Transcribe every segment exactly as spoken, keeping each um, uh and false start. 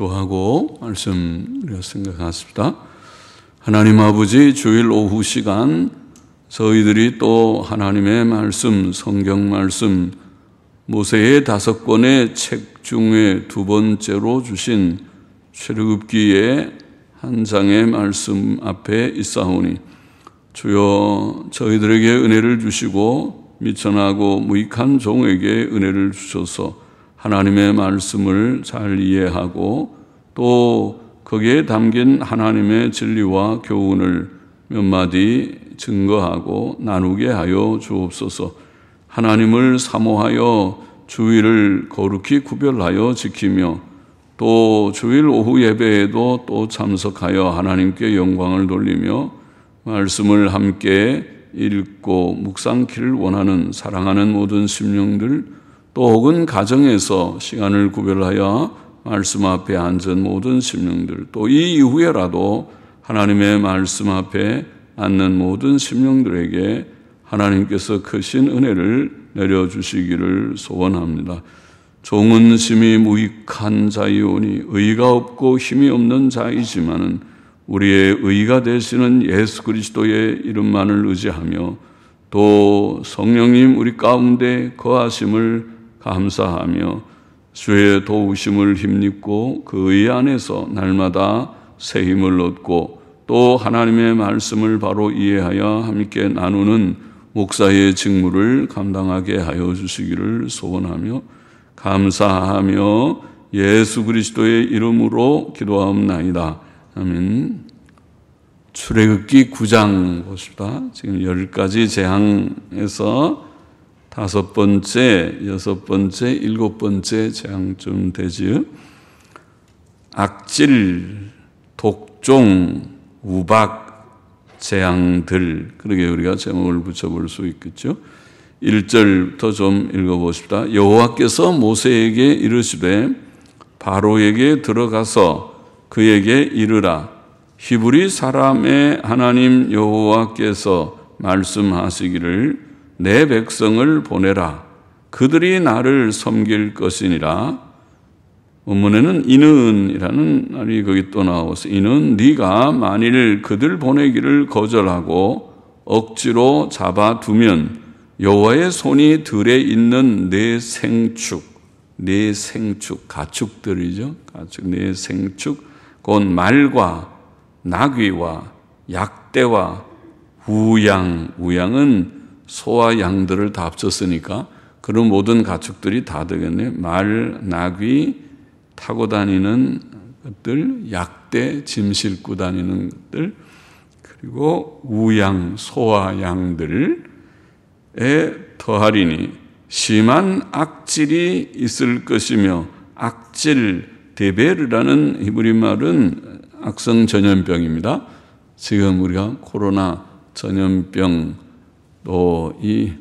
기도하고 말씀 우리가 생각하십니다. 하나님 아버지, 주일 오후 시간 저희들이 또 하나님의 말씀, 성경 말씀, 모세의 다섯 권의 책 중에 두 번째로 주신 출애굽기의 한 장의 말씀 앞에 있사오니 주여 저희들에게 은혜를 주시고 미천하고 무익한 종에게 은혜를 주셔서 하나님의 말씀을 잘 이해하고 또 거기에 담긴 하나님의 진리와 교훈을 몇 마디 증거하고 나누게 하여 주옵소서. 하나님을 사모하여 주일을 거룩히 구별하여 지키며 또 주일 오후 예배에도 또 참석하여 하나님께 영광을 돌리며 말씀을 함께 읽고 묵상키를 원하는 사랑하는 모든 심령들, 또 혹은 가정에서 시간을 구별하여 말씀 앞에 앉은 모든 심령들, 또 이 이후에라도 하나님의 말씀 앞에 앉는 모든 심령들에게 하나님께서 크신 은혜를 내려주시기를 소원합니다. 종은 심히 무익한 자이오니 의가 없고 힘이 없는 자이지만은 우리의 의가 되시는 예수 그리스도의 이름만을 의지하며 또 성령님 우리 가운데 거하심을 감사하며 주의 도우심을 힘입고 그 의 안에서 날마다 새 힘을 얻고 또 하나님의 말씀을 바로 이해하여 함께 나누는 목사의 직무를 감당하게 하여 주시기를 소원하며 감사하며 예수 그리스도의 이름으로 기도하옵나이다. 아멘. 출애굽기 구 장 보십시다. 지금 열 가지 재앙에서 다섯 번째, 여섯 번째, 일곱 번째 재앙쯤 되지요. 악질, 독종, 우박 재앙들, 그러게 우리가 제목을 붙여볼 수 있겠죠. 일 절부터 좀 읽어보십시다. 여호와께서 모세에게 이르시되 바로에게 들어가서 그에게 이르라. 히브리 사람의 하나님 여호와께서 말씀하시기를 내 백성을 보내라. 그들이 나를 섬길 것이니라. 원문에는 이는이라는 말이 거기 또 나와서 이는 네가 만일 그들 보내기를 거절하고 억지로 잡아두면 여호와의 손이 들에 있는 내 생축, 내 생축, 가축들이죠. 가축, 내 생축, 곧 말과 나귀와 약대와 우양, 우양은 소와 양들을 다 합쳤으니까 그런 모든 가축들이 다 되겠네요. 말, 나귀, 타고 다니는 것들, 약대, 짐 싣고 다니는 것들, 그리고 우양, 소와 양들에 더하리니 심한 악질이 있을 것이며, 악질, 데베르라는 히브리 말은 악성 전염병입니다. 지금 우리가 코로나 전염병, 또 이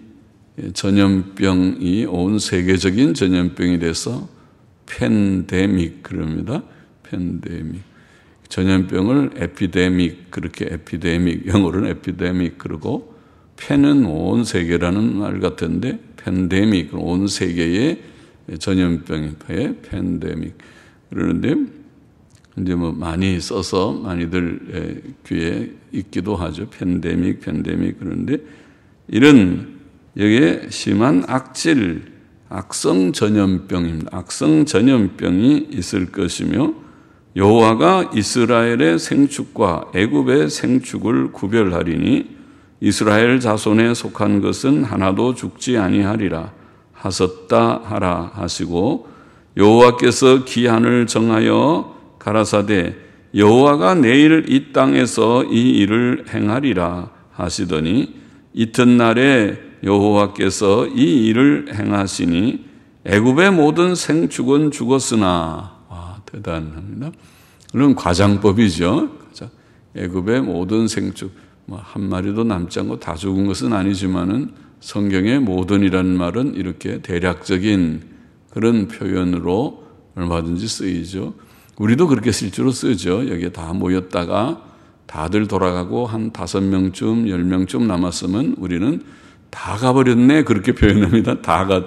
전염병이 온 세계적인 전염병이 돼서 팬데믹 그럽니다. 팬데믹. 전염병을 에피데믹, 그렇게 에피데믹, 영어로는 에피데믹 그러고, 팬은 온 세계라는 말 같은데 팬데믹, 온 세계의 전염병이 팬데믹 그러는데, 이제 뭐 많이 써서 많이들 귀에 있기도 하죠. 팬데믹, 팬데믹 그런데 이런 여기에 심한 악질, 악성 전염병입니다. 악성 전염병이 있을 것이며 여호와가 이스라엘의 생축과 애굽의 생축을 구별하리니 이스라엘 자손에 속한 것은 하나도 죽지 아니하리라 하셨다 하라 하시고, 여호와께서 기한을 정하여 가라사대 여호와가 내일 이 땅에서 이 일을 행하리라 하시더니 이튿날에 여호와께서 이 일을 행하시니 애굽의 모든 생축은 죽었으나, 와 대단합니다. 물론 과장법이죠. 애굽의 모든 생축, 뭐 한 마리도 남지 않고 다 죽은 것은 아니지만은 성경의 모든이라는 말은 이렇게 대략적인 그런 표현으로 얼마든지 쓰이죠. 우리도 그렇게 실제로 쓰죠. 여기에 다 모였다가 다들 돌아가고 한 다섯 명쯤, 열 명쯤 남았으면 우리는 다 가버렸네 그렇게 표현합니다. 다 가,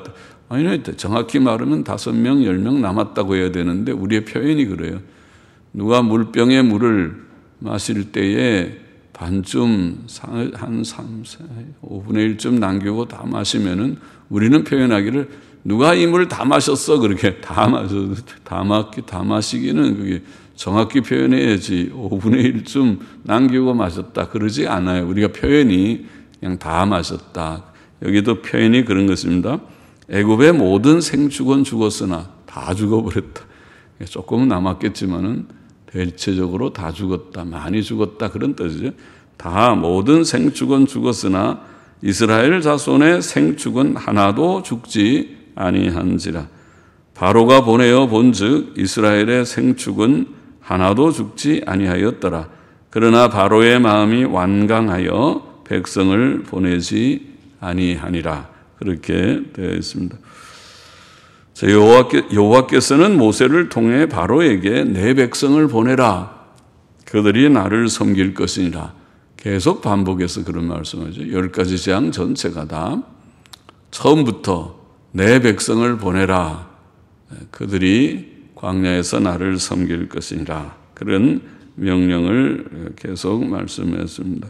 아니, 정확히 말하면 다섯 명, 열 명 남았다고 해야 되는데 우리의 표현이 그래요. 누가 물병에 물을 마실 때에 반쯤 한 삼, 오분의 일쯤 남기고 다 마시면은 우리는 표현하기를 누가 이 물 다 마셨어 그렇게 다 마셔 다 마기 다 마시기는 그게 정확히 표현해야지 오분의 일쯤 남기고 마셨다 그러지 않아요. 우리가 표현이 그냥 다 마셨다. 여기도 표현이 그런 것입니다. 애굽의 모든 생축은 죽었으나 다 죽어버렸다. 조금은 남았겠지만은 대체적으로 다 죽었다. 많이 죽었다. 그런 뜻이죠. 다 모든 생축은 죽었으나 이스라엘 자손의 생축은 하나도 죽지 아니한지라. 바로가 보내어 본즉 이스라엘의 생축은 하나도 죽지 아니하였더라. 그러나 바로의 마음이 완강하여 백성을 보내지 아니하니라. 그렇게 되어 있습니다. 여호와께, 여호와께서는 모세를 통해 바로에게 내 백성을 보내라. 그들이 나를 섬길 것이니라. 계속 반복해서 그런 말씀하죠. 열 가지 재앙 전체가 다 처음부터 내 백성을 보내라. 그들이 광야에서 나를 섬길 것이니라. 그런 명령을 계속 말씀했습니다.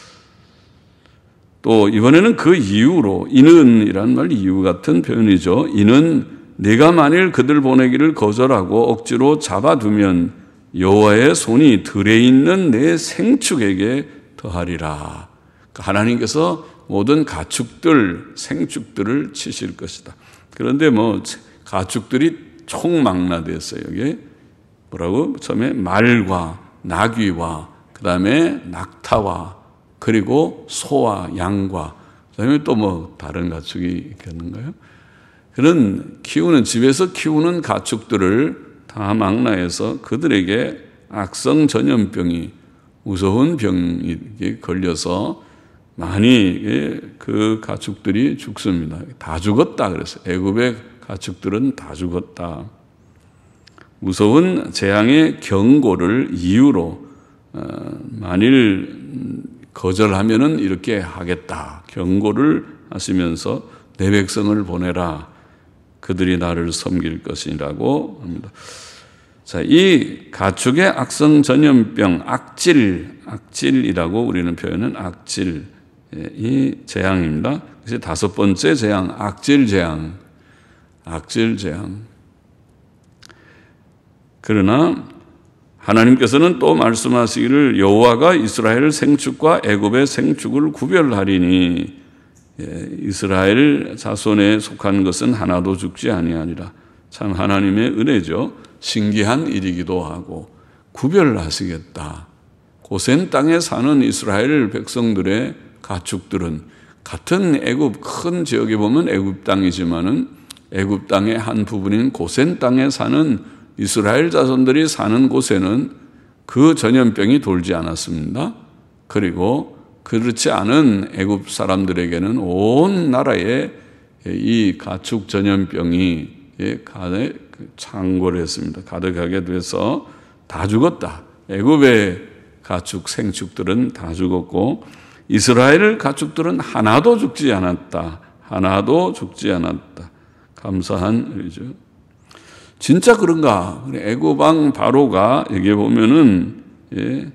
또 이번에는 그 이유로 이는이란 말 이유 같은 표현이죠. 이는 네가 만일 그들 보내기를 거절하고 억지로 잡아두면 여호와의 손이 들에 있는 내 생축에게 더하리라. 하나님께서 모든 가축들, 생축들을 치실 것이다. 그런데 뭐 가축들이 총망라됐어요. 여기 뭐라고? 처음에 말과 나귀와 그 다음에 낙타와 그리고 소와 양과 그 다음에 또 뭐 다른 가축이 있겠는가요? 그런 키우는 집에서 키우는 가축들을 다 망라해서 그들에게 악성 전염병이 무서운 병이 걸려서 많이 그 가축들이 죽습니다. 다 죽었다 그랬어요. 애굽의 가축들은 다 죽었다. 무서운 재앙의 경고를 이유로 만일 거절하면은 이렇게 하겠다. 경고를 하시면서 내 백성을 보내라. 그들이 나를 섬길 것이라고 합니다. 자, 이 가축의 악성 전염병, 악질, 악질이라고 우리는 표현은 악질, 이 재앙입니다. 그래서 다섯 번째 재앙, 악질 재앙, 악질 재앙. 그러나 하나님께서는 또 말씀하시기를 여호와가 이스라엘 생축과 애굽의 생축을 구별하리니 이스라엘 자손에 속한 것은 하나도 죽지 아니하니라. 참 하나님의 은혜죠. 신기한 일이기도 하고 구별하시겠다. 고센 땅에 사는 이스라엘 백성들의 가축들은 같은 애굽 큰 지역에 보면 애굽 땅이지만은 애굽 땅의 한 부분인 고센 땅에 사는 이스라엘 자손들이 사는 곳에는 그 전염병이 돌지 않았습니다. 그리고 그렇지 않은 애굽 사람들에게는 온 나라에 이 가축 전염병이 창궐 했습니다. 가득하게 돼서 다 죽었다. 애굽의 가축 생축들은 다 죽었고 이스라엘 가축들은 하나도 죽지 않았다. 하나도 죽지 않았다. 감사한 일이죠. 진짜 그런가? 애굽 왕 바로가 여기 보면은 예,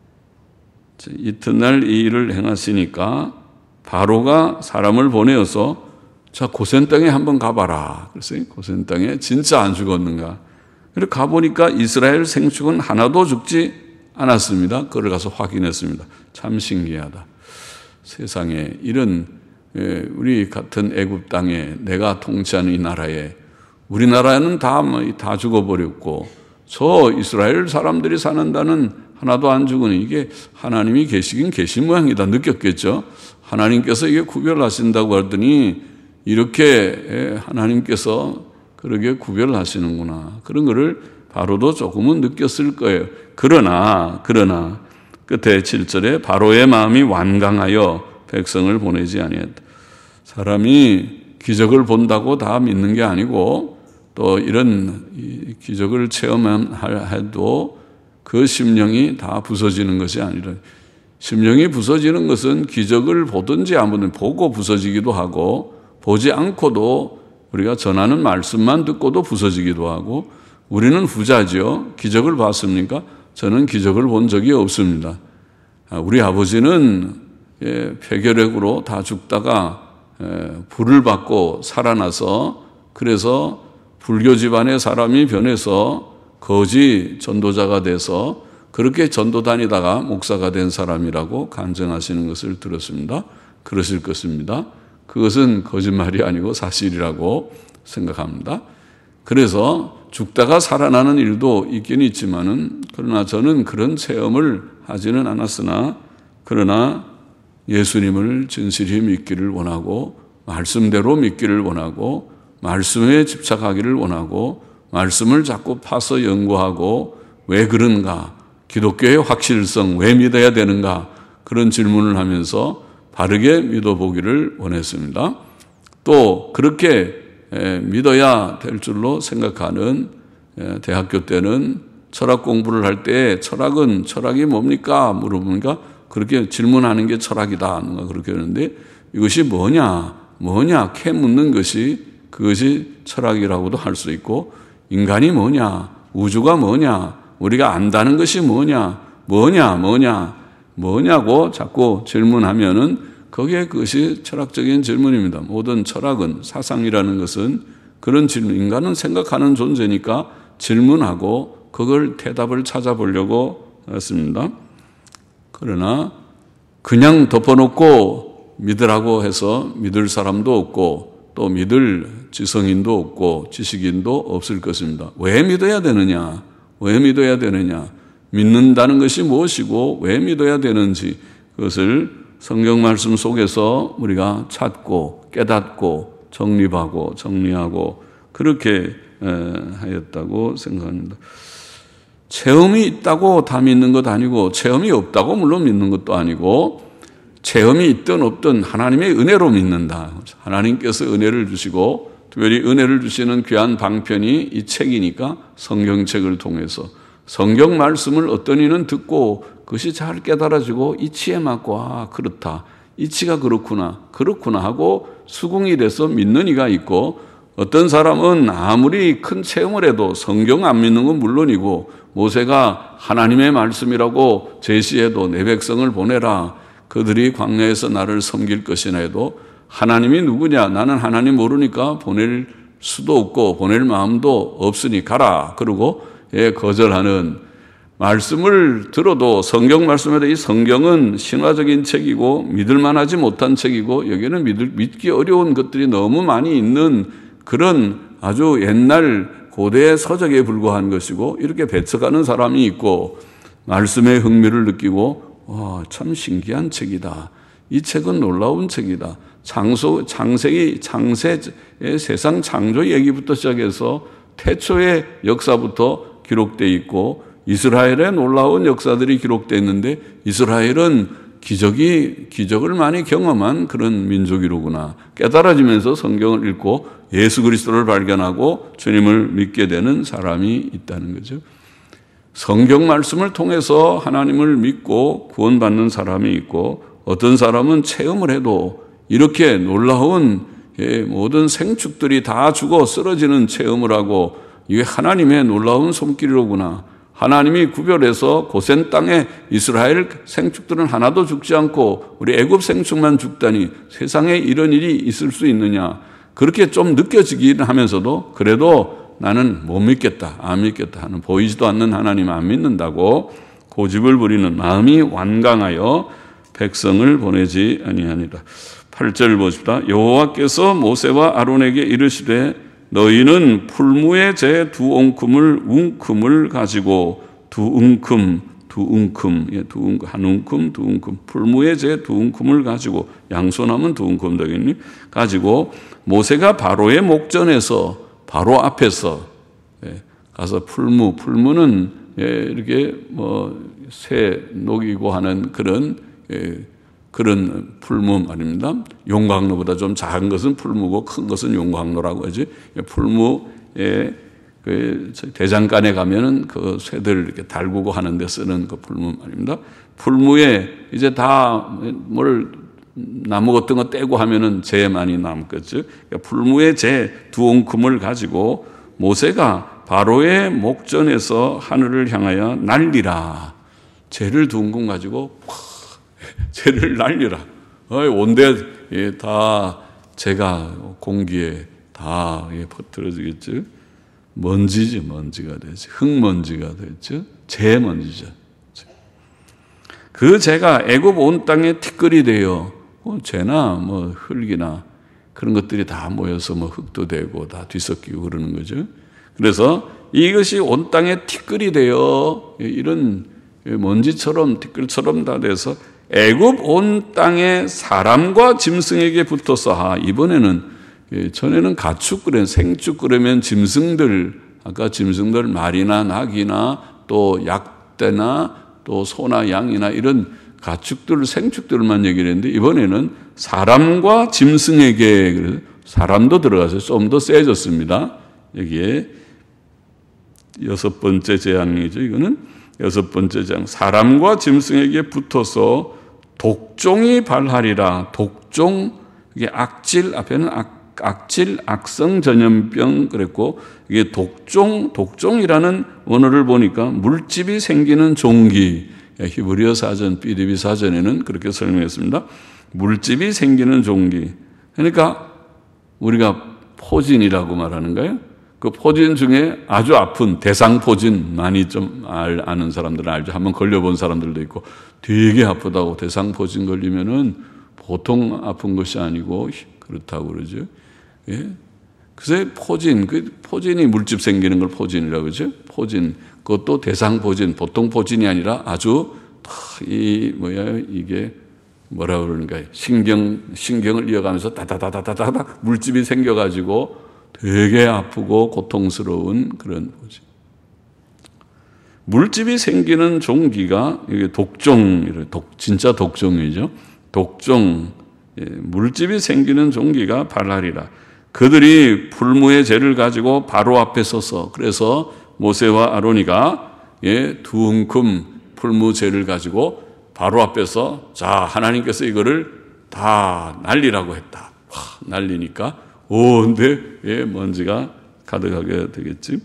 이튿날 이 일을 행하시니까 바로가 사람을 보내어서 자 고센 땅에 한번 가봐라. 그래서 고센 땅에 진짜 안 죽었는가? 그래서 가보니까 이스라엘 생축은 하나도 죽지 않았습니다. 그걸 가서 확인했습니다. 참 신기하다. 세상에 이런 우리 같은 애굽 땅에 내가 통치하는 이 나라에 우리나라는 다, 다 죽어버렸고 저 이스라엘 사람들이 사는다는 하나도 안 죽으니 이게 하나님이 계시긴 계신 모양이다 느꼈겠죠. 하나님께서 이게 구별하신다고 하더니 이렇게 하나님께서 그러게 구별하시는구나. 그런 거를 바로도 조금은 느꼈을 거예요. 그러나 그러나 끝에 칠 절에 바로의 마음이 완강하여 백성을 보내지 아니했다. 사람이 기적을 본다고 다 믿는 게 아니고 또 이런 기적을 체험해도 그 심령이 다 부서지는 것이 아니라 심령이 부서지는 것은 기적을 보든지 안 보든지 보고 부서지기도 하고 보지 않고도 우리가 전하는 말씀만 듣고도 부서지기도 하고, 우리는 후자지요. 기적을 봤습니까? 저는 기적을 본 적이 없습니다. 우리 아버지는 폐결핵으로 다 죽다가 불을 받고 살아나서, 그래서 불교 집안의 사람이 변해서 거지 전도자가 돼서 그렇게 전도 다니다가 목사가 된 사람이라고 간증하시는 것을 들었습니다. 그러실 것입니다. 그것은 거짓말이 아니고 사실이라고 생각합니다. 그래서 죽다가 살아나는 일도 있긴 있지만은, 그러나 저는 그런 체험을 하지는 않았으나, 그러나 예수님을 진실히 믿기를 원하고, 말씀대로 믿기를 원하고, 말씀에 집착하기를 원하고, 말씀을 자꾸 파서 연구하고, 왜 그런가? 기독교의 확실성, 왜 믿어야 되는가? 그런 질문을 하면서 바르게 믿어보기를 원했습니다. 또 그렇게 믿어야 될 줄로 생각하는, 대학교 때는 철학 공부를 할 때 철학은 철학이 뭡니까? 물어보니까 그렇게 질문하는 게 철학이다. 그렇게 하는데, 이것이 뭐냐? 뭐냐? 캐 묻는 것이, 그것이 철학이라고도 할 수 있고, 인간이 뭐냐? 우주가 뭐냐? 우리가 안다는 것이 뭐냐? 뭐냐? 뭐냐? 뭐냐고 자꾸 질문하면은 거기에 그것이 철학적인 질문입니다. 모든 철학은, 사상이라는 것은 그런 질문, 인간은 생각하는 존재니까 질문하고 그걸 대답을 찾아보려고 했습니다. 그러나 그냥 덮어놓고 믿으라고 해서 믿을 사람도 없고, 또 믿을 지성인도 없고 지식인도 없을 것입니다. 왜 믿어야 되느냐? 왜 믿어야 되느냐? 믿는다는 것이 무엇이고 왜 믿어야 되는지, 그것을 성경 말씀 속에서 우리가 찾고 깨닫고 정립하고 정리하고 그렇게 하였다고 생각합니다. 체험이 있다고 다 믿는 것 아니고, 체험이 없다고 물론 믿는 것도 아니고, 체험이 있든 없든 하나님의 은혜로 믿는다. 하나님께서 은혜를 주시고, 특별히 은혜를 주시는 귀한 방편이 이 책이니까 성경책을 통해서 성경 말씀을 어떤 이는 듣고 그것이 잘 깨달아지고 이치에 맞고, 아 그렇다, 이치가 그렇구나 그렇구나 하고 수긍이 돼서 믿는 이가 있고, 어떤 사람은 아무리 큰 체험을 해도 성경 안 믿는 건 물론이고, 모세가 하나님의 말씀이라고 제시해도 내 백성을 보내라, 그들이 광야에서 나를 섬길 것이나 해도, 하나님이 누구냐? 나는 하나님 모르니까 보낼 수도 없고 보낼 마음도 없으니 가라. 그러고 예, 거절하는, 말씀을 들어도 성경 말씀에도 이 성경은 신화적인 책이고 믿을 만하지 못한 책이고, 여기는 믿을, 믿기 어려운 것들이 너무 많이 있는 그런 아주 옛날 고대의 서적에 불과한 것이고, 이렇게 배척하는 사람이 있고, 말씀에 흥미를 느끼고 와, 참 신기한 책이다. 이 책은 놀라운 책이다. 장소, 장세기, 장세의 세상 창조 얘기부터 시작해서 태초의 역사부터 기록되어 있고, 이스라엘의 놀라운 역사들이 기록되어 있는데, 이스라엘은 기적이, 기적을 많이 경험한 그런 민족이로구나 깨달아지면서 성경을 읽고 예수 그리스도를 발견하고 주님을 믿게 되는 사람이 있다는 거죠. 성경 말씀을 통해서 하나님을 믿고 구원받는 사람이 있고, 어떤 사람은 체험을 해도 이렇게 놀라운 모든 생축들이 다 죽어 쓰러지는 체험을 하고, 이게 하나님의 놀라운 손길이로구나, 하나님이 구별해서 고센 땅에 이스라엘 생축들은 하나도 죽지 않고 우리 애굽 생축만 죽다니, 세상에 이런 일이 있을 수 있느냐, 그렇게 좀 느껴지긴 하면서도 그래도 나는 못 믿겠다, 안 믿겠다 하는, 보이지도 않는 하나님 안 믿는다고 고집을 부리는 마음이 완강하여 백성을 보내지 아니하니라. 팔 절 보십시다. 여호와께서 모세와 아론에게 이르시되 너희는 풀무에 제 두 옹큼을 웅큼을 가지고, 두 웅큼, 두 웅큼, 예, 두 웅큼, 한 웅큼, 두 웅큼, 풀무에 제 두 웅큼을 가지고, 양손하면 두 웅큼 되겠니? 가지고 모세가 바로의 목전에서, 바로 앞에서 예, 가서 풀무, 풀무는 예, 이렇게 뭐 새 녹이고 하는 그런 예, 그런 풀무 말입니다. 용광로보다 좀 작은 것은 풀무고 큰 것은 용광로라고 하지. 풀무에 그 대장간에 가면은 그 쇠들 이렇게 달구고 하는 데 쓰는 그 풀무 말입니다. 풀무에 이제 다 뭘 나무 같은 거 떼고 하면은 재 많이 남겠죠. 그러니까 풀무의 재 두 옹큼을 가지고 모세가 바로의 목전에서 하늘을 향하여 날리라. 재를 두 옹큼 가지고 재를 날리라. 어이, 온데 예, 다 재가 공기에 다 예, 퍼뜨려지겠죠. 먼지지, 먼지가 되지. 흙먼지가 되죠. 재먼지죠. 그 재가 애굽 온 땅에 티끌이 되어 뭐 재나 뭐 흙이나 그런 것들이 다 모여서 뭐 흙도 되고 다 뒤섞이고 그러는 거죠. 그래서 이것이 온 땅에 티끌이 되어 이런 먼지처럼 티끌처럼 다 돼서 애굽 온 땅에 사람과 짐승에게 붙어서 아 이번에는 전에는 가축 그래 생축 그러면 짐승들 아까 짐승들 말이나 낙이나 또 약대나 또 소나 양이나 이런 가축들 생축들만 얘기를 했는데 이번에는 사람과 짐승에게 사람도 들어가서 좀 더 세졌습니다. 여기에 여섯 번째 재앙이죠. 이거는 여섯 번째 재앙. 사람과 짐승에게 붙어서 독종이 발하리라. 독종 이게 악질 앞에는 악, 악질 악성 전염병 그랬고 이게 독종 독종이라는 언어를 보니까 물집이 생기는 종기. 히브리어 사전 비디비 사전에는 그렇게 설명했습니다. 물집이 생기는 종기. 그러니까 우리가 포진이라고 말하는 거예요. 그 포진 중에 아주 아픈 대상포진 많이 좀 알, 아는 사람들은 알죠. 한번 걸려본 사람들도 있고 되게 아프다고 대상포진 걸리면은 보통 아픈 것이 아니고 그렇다고 그러죠. 예. 그래서 포진, 그 포진이 물집 생기는 걸 포진이라고 그러죠. 포진. 그것도 대상포진, 보통 포진이 아니라 아주 이 뭐야 이게 뭐라 그러는가 신경 신경을 이어가면서 다다다다다다 물집이 생겨가지고 되게 아프고 고통스러운 그런 포진. 물집이 생기는 종기가 이게 독종, 독 진짜 독종이죠. 독종, 예, 물집이 생기는 종기가 발하리라. 그들이 풀무의 재를 가지고 바로 앞에 서서 그래서 모세와 아론이가 예, 두 움큼 풀무 재를 가지고 바로 앞에서 자 하나님께서 이거를 다 날리라고 했다. 와, 날리니까 온데 예, 먼지가 가득하게 되겠지.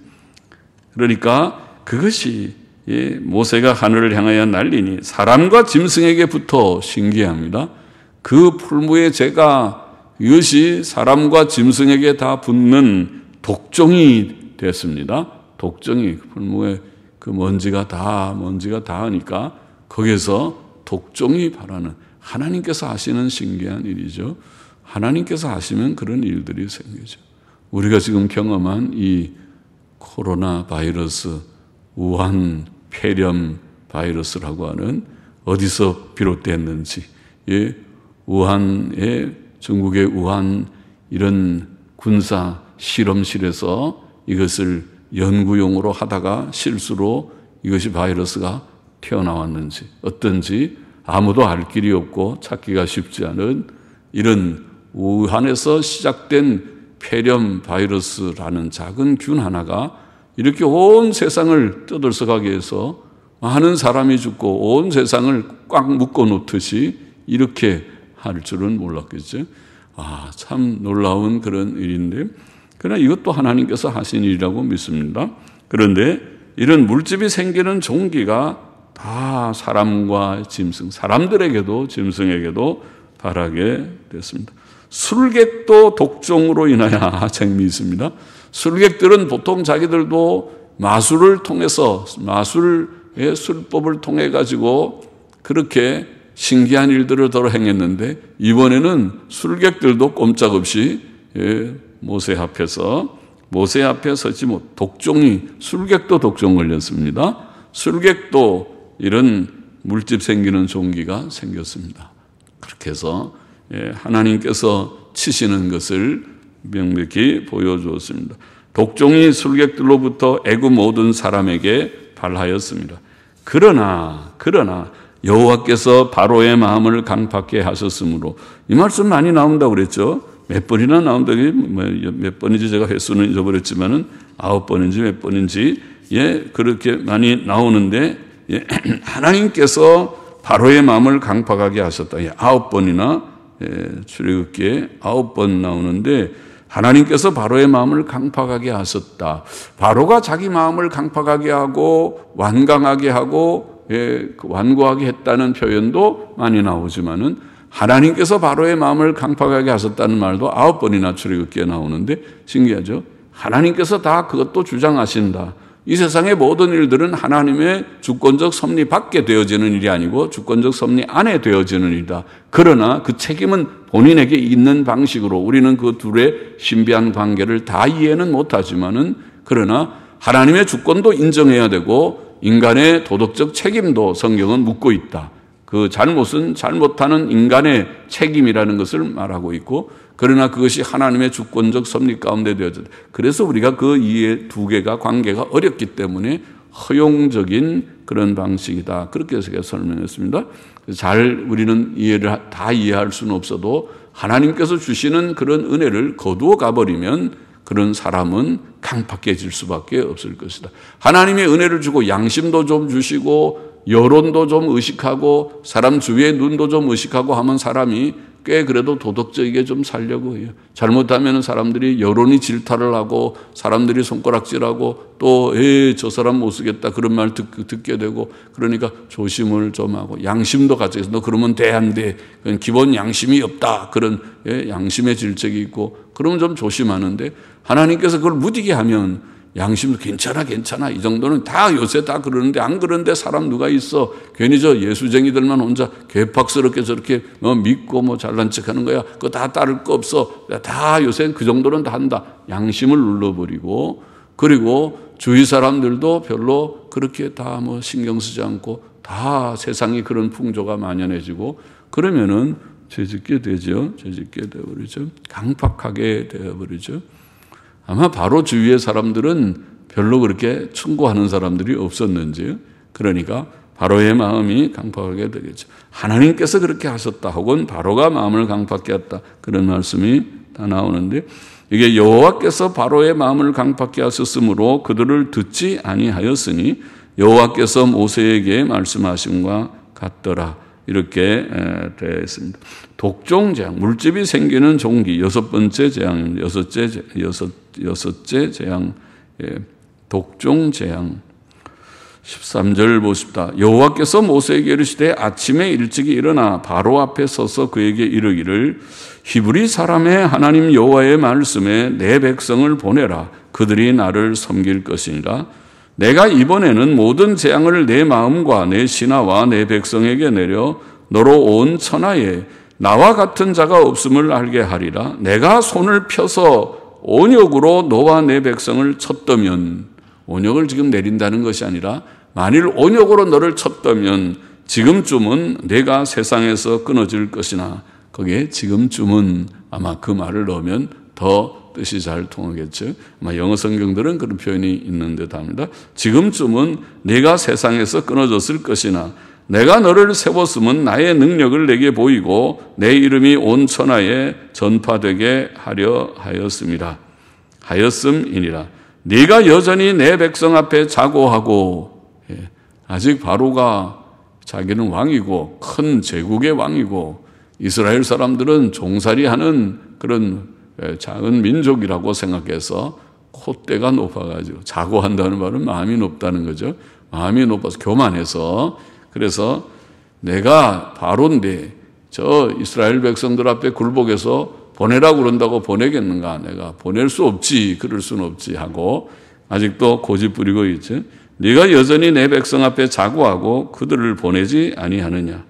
그러니까 그것이 예, 모세가 하늘을 향하여 날리니 사람과 짐승에게 붙어 신기합니다. 그 풀무의 재가 이것이 사람과 짐승에게 다 붙는 독종이 됐습니다. 독종이 풀무에 그 먼지가 다 먼지가 다 하니까 거기서 독종이 발하는 하나님께서 하시는 신기한 일이죠. 하나님께서 하시면 그런 일들이 생기죠. 우리가 지금 경험한 이 코로나 바이러스 우한 폐렴 바이러스라고 하는 어디서 비롯됐는지 예, 우한의 중국의 우한 이런 군사 실험실에서 이것을 연구용으로 하다가 실수로 이것이 바이러스가 튀어나왔는지 어떤지 아무도 알 길이 없고 찾기가 쉽지 않은 이런 우한에서 시작된 폐렴 바이러스라는 작은 균 하나가 이렇게 온 세상을 떠들썩하게 해서 많은 사람이 죽고 온 세상을 꽉 묶어 놓듯이 이렇게 할 줄은 몰랐겠죠. 아, 참 놀라운 그런 일인데 그러나 이것도 하나님께서 하신 일이라고 믿습니다. 그런데 이런 물집이 생기는 종기가 다 사람과 짐승, 사람들에게도 짐승에게도 발하게 됐습니다. 술객도 독종으로 인하여 재미있습니다. 술객들은 보통 자기들도 마술을 통해서 마술의 술법을 통해 가지고 그렇게 신기한 일들을 더러 행했는데 이번에는 술객들도 꼼짝없이 예, 모세 앞에서 모세 앞에 서지 못 독종이 술객도 독종 걸렸습니다. 술객도 이런 물집 생기는 종기가 생겼습니다. 그렇게 해서 예, 하나님께서 치시는 것을 명백히 보여주었습니다. 독종이 술객들로부터 애굽 모든 사람에게 발하였습니다. 그러나 그러나 여호와께서 바로의 마음을 강팍게 하셨으므로 이 말씀 많이 나온다고 그랬죠. 몇 번이나 나온다고 몇 번인지 제가 횟수는 잊어버렸지만은 아홉 번인지 몇 번인지 예 그렇게 많이 나오는데 예, 하나님께서 바로의 마음을 강팍하게 하셨다. 예, 아홉 번이나 출애굽기에 아홉 번 나오는데 하나님께서 바로의 마음을 강팍하게 하셨다. 바로가 자기 마음을 강팍하게 하고 완강하게 하고 예, 완고하게 했다는 표현도 많이 나오지만은 하나님께서 바로의 마음을 강팍하게 하셨다는 말도 아홉 번이나 출애굽기에 나오는데 신기하죠. 하나님께서 다 그것도 주장하신다. 이 세상의 모든 일들은 하나님의 주권적 섭리 밖에 되어지는 일이 아니고 주권적 섭리 안에 되어지는 일이다. 그러나 그 책임은 본인에게 있는 방식으로 우리는 그 둘의 신비한 관계를 다 이해는 못하지만은 그러나 하나님의 주권도 인정해야 되고 인간의 도덕적 책임도 성경은 묻고 있다. 그 잘못은 잘못하는 인간의 책임이라는 것을 말하고 있고 그러나 그것이 하나님의 주권적 섭리 가운데 되어졌다. 그래서 우리가 그 이해 두 개가 관계가 어렵기 때문에 허용적인 그런 방식이다. 그렇게 해서 제가 설명했습니다. 잘 우리는 이해를 다 이해할 수는 없어도 하나님께서 주시는 그런 은혜를 거두어 가버리면 그런 사람은 강팍해질 수밖에 없을 것이다. 하나님의 은혜를 주고 양심도 좀 주시고 여론도 좀 의식하고 사람 주위의 눈도 좀 의식하고 하면 사람이 꽤 그래도 도덕적이게 좀 살려고 해요. 잘못하면 사람들이 여론이 질타를 하고 사람들이 손가락질하고 또 에, 저 사람 못 쓰겠다 그런 말 듣, 듣게 되고 그러니까 조심을 좀 하고 양심도 같이 해서 너 그러면 돼 안 돼. 그건 기본 양심이 없다. 그런 예, 양심의 질책이 있고 그러면 좀 조심하는데 하나님께서 그걸 무디게 하면 양심도 괜찮아 괜찮아 이 정도는 다 요새 다 그러는데 안 그런데 사람 누가 있어. 괜히 저 예수쟁이들만 혼자 괴팍스럽게 저렇게 뭐 믿고 뭐 잘난 척하는 거야. 그거 다 따를 거 없어. 다 요새 그 정도는 다 한다. 양심을 눌러버리고 그리고 주위 사람들도 별로 그렇게 다 뭐 신경 쓰지 않고 다 세상이 그런 풍조가 만연해지고 그러면은 죄짓게 되죠. 죄짓게 되어버리죠. 강팍하게 되어버리죠. 아마 바로 주위의 사람들은 별로 그렇게 충고하는 사람들이 없었는지 그러니까 바로의 마음이 강팍하게 되겠죠. 하나님께서 그렇게 하셨다 혹은 바로가 마음을 강팍하게 했다 그런 말씀이 다 나오는데 이게 여호와께서 바로의 마음을 강팍하게 하셨으므로 그들을 듣지 아니하였으니 여호와께서 모세에게 말씀하심과 같더라. 이렇게 되어 있습니다. 독종 재앙, 물집이 생기는 종기 여섯 번째 재앙, 여섯째 여섯 여섯째 재앙, 예, 독종 재앙. 십삼 절 보십시다. 여호와께서 모세에게 이르시되 아침에 일찍이 일어나 바로 앞에 서서 그에게 이르기를 히브리 사람의 하나님 여호와의 말씀에 내 백성을 보내라. 그들이 나를 섬길 것이니라. 내가 이번에는 모든 재앙을 내 마음과 내 신하와 내 백성에게 내려 너로 온 천하에 나와 같은 자가 없음을 알게 하리라. 내가 손을 펴서 온역으로 너와 내 백성을 쳤다면 온역을 지금 내린다는 것이 아니라 만일 온역으로 너를 쳤다면 지금쯤은 내가 세상에서 끊어질 것이나 거기에 지금쯤은 아마 그 말을 넣으면 더 뜻이 잘 통하겠죠. 아마 영어 성경들은 그런 표현이 있는 듯 합니다. 지금쯤은 내가 세상에서 끊어졌을 것이나 내가 너를 세웠으면 나의 능력을 내게 보이고 내 이름이 온 천하에 전파되게 하려 하였습니다. 하였음이니라. 네가 여전히 내 백성 앞에 자고하고 예, 아직 바로가 자기는 왕이고 큰 제국의 왕이고 이스라엘 사람들은 종살이하는 그런 작은 민족이라고 생각해서 콧대가 높아가지고 자고한다는 말은 마음이 높다는 거죠. 마음이 높아서 교만해서 그래서 내가 바로인데 저 이스라엘 백성들 앞에 굴복해서 보내라고 그런다고 보내겠는가. 내가 보낼 수 없지. 그럴 수는 없지 하고 아직도 고집 부리고 있지. 네가 여전히 내 백성 앞에 자고하고 그들을 보내지 아니하느냐.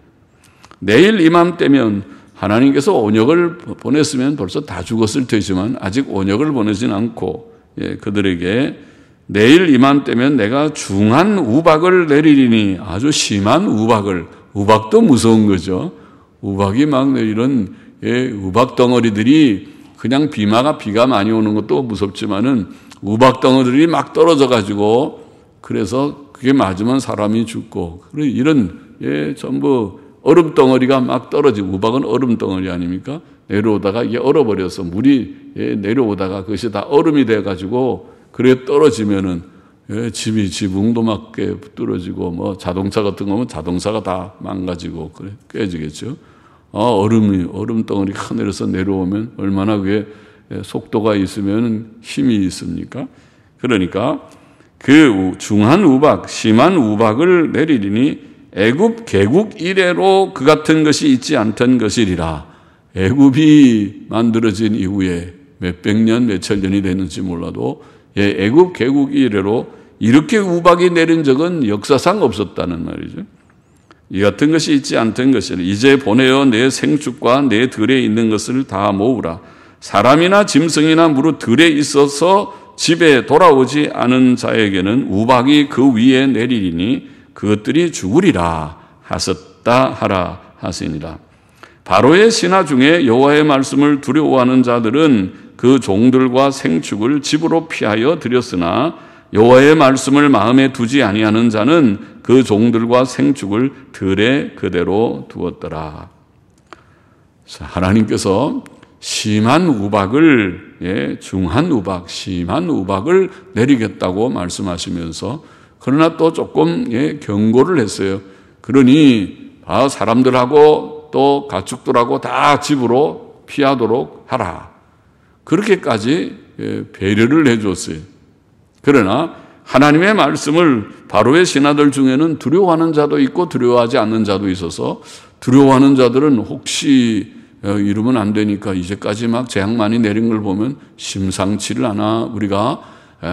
내일 이맘때면 하나님께서 온역을 보냈으면 벌써 다 죽었을 테지만 아직 온역을 보내진 않고 예, 그들에게 내일 이맘때면 내가 중한 우박을 내리리니 아주 심한 우박을 우박도 무서운 거죠. 우박이 막 내리는 예, 우박 덩어리들이 그냥 비마가 비가 많이 오는 것도 무섭지만은 우박 덩어리들이 막 떨어져 가지고 그래서 그게 맞으면 사람이 죽고 이런 예, 전부 얼음 덩어리가 막 떨어지고 우박은 얼음 덩어리 아닙니까? 내려오다가 이게 얼어버려서 물이 예, 내려오다가 그것이 다 얼음이 돼가지고 그래 떨어지면은 예, 집이 지붕도 막 뚫어지고 뭐 자동차 같은 거면 자동차가 다 망가지고 그래 깨지겠죠. 어, 얼음이, 얼음 덩어리 하늘에서 내려오면 얼마나 그게 속도가 있으면 힘이 있습니까? 그러니까 그 중한 우박, 심한 우박을 내리리니 애굽 개국 이래로 그 같은 것이 있지 않던 것이리라. 애굽이 만들어진 이후에 몇백 년, 몇천 년이 됐는지 몰라도 예, 애굽 개국 이래로 이렇게 우박이 내린 적은 역사상 없었다는 말이죠. 이 같은 것이 있지 않던 것이라. 이제 보내어 내 생축과 내 들에 있는 것을 다 모으라. 사람이나 짐승이나 무릇 들에 있어서 집에 돌아오지 않은 자에게는 우박이 그 위에 내리리니 그것들이 죽으리라 하셨다 하라 하시니라. 바로의 신하 중에 여호와의 말씀을 두려워하는 자들은 그 종들과 생축을 집으로 피하여 들였으나 여호와의 말씀을 마음에 두지 아니하는 자는 그 종들과 생축을 들에 그대로 두었더라. 하나님께서 심한 우박을, 예, 중한 우박, 심한 우박을 내리겠다고 말씀하시면서 그러나 또 조금 예, 경고를 했어요. 그러니 아, 사람들하고 또 가축들하고 다 집으로 피하도록 하라. 그렇게까지 예, 배려를 해줬어요. 그러나 하나님의 말씀을 바로의 신하들 중에는 두려워하는 자도 있고 두려워하지 않는 자도 있어서 두려워하는 자들은 혹시 이러면 안 되니까 이제까지 막 재앙 많이 내린 걸 보면 심상치를 않아. 우리가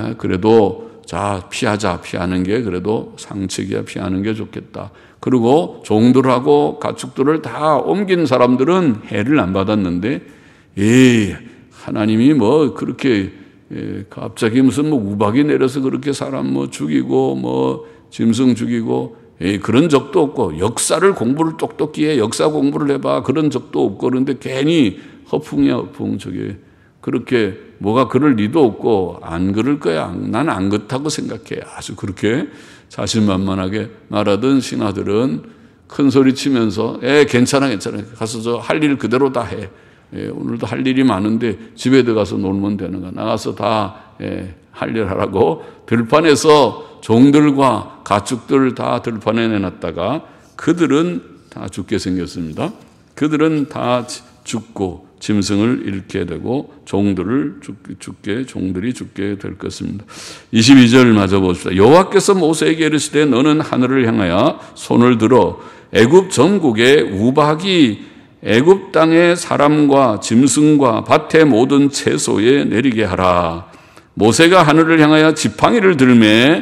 그래도 자 피하자. 피하는 게 그래도 상책이야. 피하는 게 좋겠다. 그리고 종들하고 가축들을 다 옮긴 사람들은 해를 안 받았는데 에이 하나님이 뭐 그렇게 예, 갑자기 무슨 뭐 우박이 내려서 그렇게 사람 뭐 죽이고 뭐 짐승 죽이고 예, 그런 적도 없고 역사를 공부를 똑똑히 해 역사 공부를 해봐 그런 적도 없고 그런데 괜히 허풍이야 허풍 저게 그렇게 뭐가 그럴 리도 없고 안 그럴 거야 난 안 그렇다고 생각해 아주 그렇게 자신만만하게 말하던 신하들은 큰 소리 치면서 에 괜찮아 괜찮아 가서 저 할 일 그대로 다 해. 예, 오늘도 할 일이 많은데 집에 들어가서 놀면 되는 거야. 나가서 다 예, 할 일 하라고 들판에서 종들과 가축들 다 들판에 내놨다가 그들은 다 죽게 생겼습니다. 그들은 다 죽고 짐승을 잃게 되고 종들을 죽게 종들이 죽게 될 것입니다. 이십이 절 맞아 봅시다. 여호와께서 모세에게 이르시되 너는 하늘을 향하여 손을 들어 애굽 전국에 우박이 애굽 땅의 사람과 짐승과 밭의 모든 채소에 내리게 하라. 모세가 하늘을 향하여 지팡이를 들매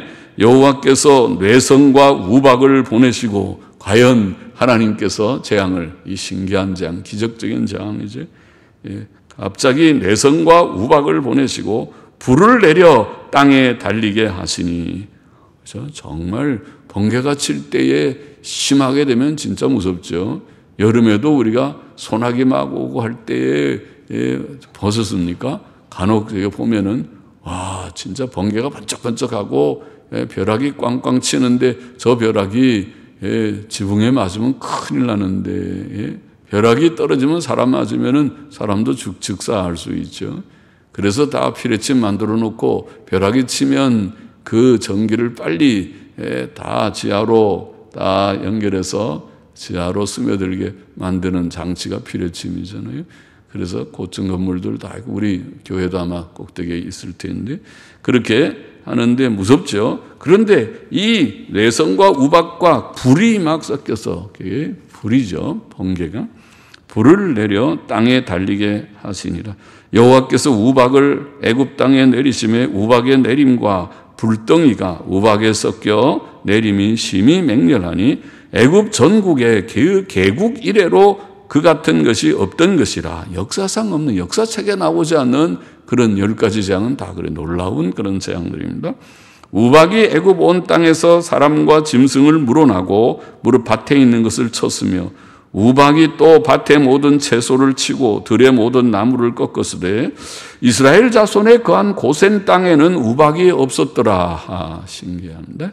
여호와께서 뇌성과 우박을 보내시고 과연 하나님께서 재앙을 이 신기한 재앙, 기적적인 재앙이죠. 예, 갑자기 뇌성과 우박을 보내시고 불을 내려 땅에 달리게 하시니 그렇죠? 정말 번개가 칠 때에 심하게 되면 진짜 무섭죠. 여름에도 우리가 소나기 막 오고 할 때에 예, 벗었습니까? 간혹 제가 보면은 와 진짜 번개가 번쩍번쩍하고 예, 벼락이 꽝꽝 치는데 저 벼락이 예, 지붕에 맞으면 큰일 나는데 예, 벼락이 떨어지면 사람 맞으면은 사람도 죽, 즉사할 수 있죠. 그래서 다 피레침 만들어 놓고 벼락이 치면 그 전기를 빨리 예, 다 지하로 다 연결해서 지하로 스며들게 만드는 장치가 피레침이잖아요. 그래서 고층 건물들 다 있고 우리 교회도 아마 꼭대기에 있을 텐데 그렇게 하는데 무섭죠. 그런데 이 뇌성과 우박과 불이 막 섞여서 그게 불이죠. 번개가 불을 내려 땅에 달리게 하시니라. 여호와께서 우박을 애굽 땅에 내리심에 우박의 내림과 불덩이가 우박에 섞여 내림이 심히 맹렬하니 애굽 전국에 개국 이래로 그 같은 것이 없던 것이라. 역사상 없는 역사책에 나오지 않는 그런 열 가지 재앙은 다 그래 놀라운 그런 재앙들입니다. 우박이 애굽 온 땅에서 사람과 짐승을 물어나고 무릇 밭에 있는 것을 쳤으며 우박이 또 밭의 모든 채소를 치고 들의 모든 나무를 꺾었으되 이스라엘 자손에 거한 고센 땅에는 우박이 없었더라. 아, 신기한데.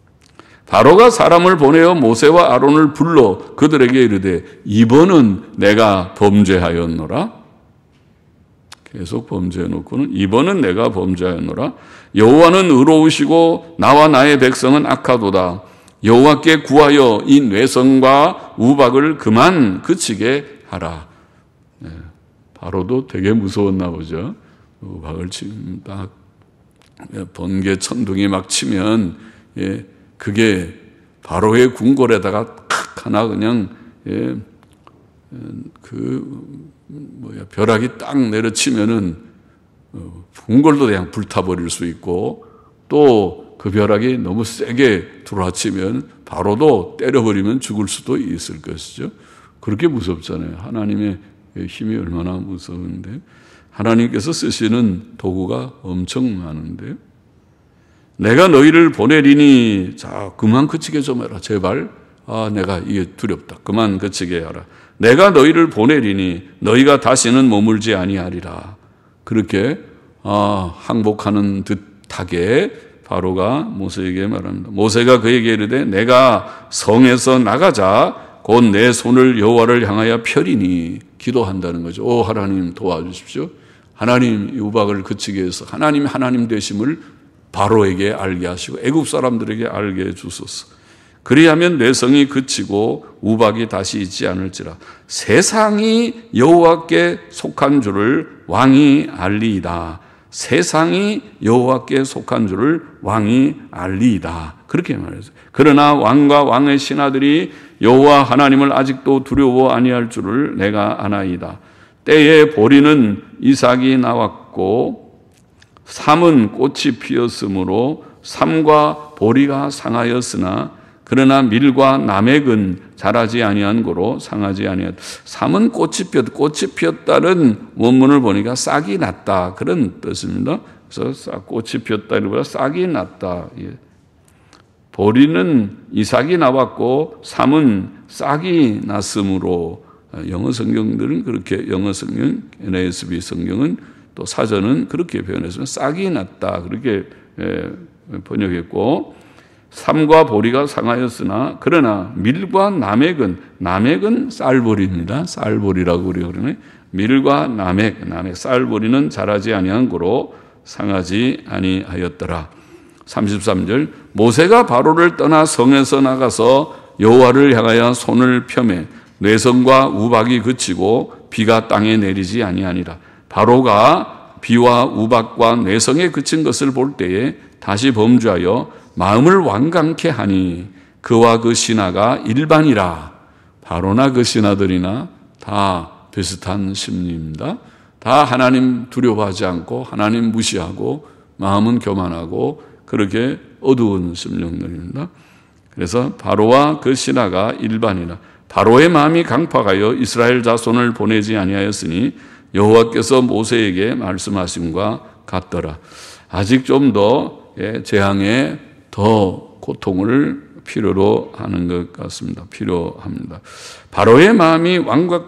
바로가 사람을 보내어 모세와 아론을 불러 그들에게 이르되 이번은 내가 범죄하였노라. 계속 범죄해놓고는 이번은 내가 범죄하였노라. 여호와는 의로우시고 나와 나의 백성은 악하도다. 여호와께 구하여 이 뇌성과 우박을 그만 그치게 하라. 네, 바로도 되게 무서웠나 보죠. 우박을 치면 딱 번개 천둥이 막 치면 예, 그게 바로의 궁궐에다가 탁 하나 그냥 예, 그 뭐야 벼락이 딱 내려치면은 어, 궁궐도 그냥 불타버릴 수 있고 또 그 벼락이 너무 세게 들어치면 바로도 때려버리면 죽을 수도 있을 것이죠. 그렇게 무섭잖아요. 하나님의 힘이 얼마나 무서운데 하나님께서 쓰시는 도구가 엄청 많은데요. 내가 너희를 보내리니 자 그만 그치게 좀 해라 제발. 아 내가 이게 두렵다. 그만 그치게 하라. 내가 너희를 보내리니 너희가 다시는 머물지 아니하리라. 그렇게 아, 항복하는 듯하게 바로가 모세에게 말합니다. 모세가 그에게 이르되 내가 성에서 나가자 곧 내 손을 여호와를 향하여 펴리니 기도한다는 거죠. 오 하나님 도와주십시오. 하나님 이 우박을 그치게 해서 하나님 하나님 되심을 바로에게 알게 하시고 애굽 사람들에게 알게 해주소서. 그리하면 내 성이 그치고 우박이 다시 있지 않을지라. 세상이 여호와께 속한 줄을 왕이 알리이다. 세상이 여호와께 속한 줄을 왕이 알리이다. 그렇게 말했어요. 그러나 왕과 왕의 신하들이 여호와 하나님을 아직도 두려워 아니할 줄을 내가 아나이다. 때에 보리는 이삭이 나왔고 삼은 꽃이 피었으므로 삼과 보리가 상하였으나 그러나 밀과 나맥은 자라지 아니한 고로 상하지 아니하였다. 삼은 꽃이 피었다. 꽃이 피었다는 원문을 보니까 싹이 났다. 그런 뜻입니다. 그래서 꽃이 피었다기보다 싹이 났다. 예. 보리는 이삭이 나왔고 삼은 싹이 났으므로 영어 성경들은 그렇게 영어 성경 엔 에이 에스 비 성경은 또 사전은 그렇게 표현했습니다. 싹이 났다. 그렇게 예, 번역했고 삼과 보리가 상하였으나 그러나 밀과 나맥은 나맥은 쌀보리입니다. 쌀보리라고 우리가 그러네. 밀과 나맥, 나맥 쌀보리는 자라지 아니한 고로 상하지 아니하였더라. 삼십삼 절 모세가 바로를 떠나 성에서 나가서 여호와를 향하여 손을 펴매 뇌성과 우박이 그치고 비가 땅에 내리지 아니하니라. 바로가 비와 우박과 뇌성에 그친 것을 볼 때에 다시 범죄하여 마음을 완강케 하니 그와 그 신하가 일반이라. 바로나 그 신하들이나 다 비슷한 심리입니다. 다 하나님 두려워하지 않고 하나님 무시하고 마음은 교만하고 그렇게 어두운 심령들입니다. 그래서 바로와 그 신하가 일반이라. 바로의 마음이 강팍하여 이스라엘 자손을 보내지 아니하였으니 여호와께서 모세에게 말씀하심과 같더라. 아직 좀 더 재앙에 더 고통을 필요로 하는 것 같습니다. 필요합니다. 바로의 마음이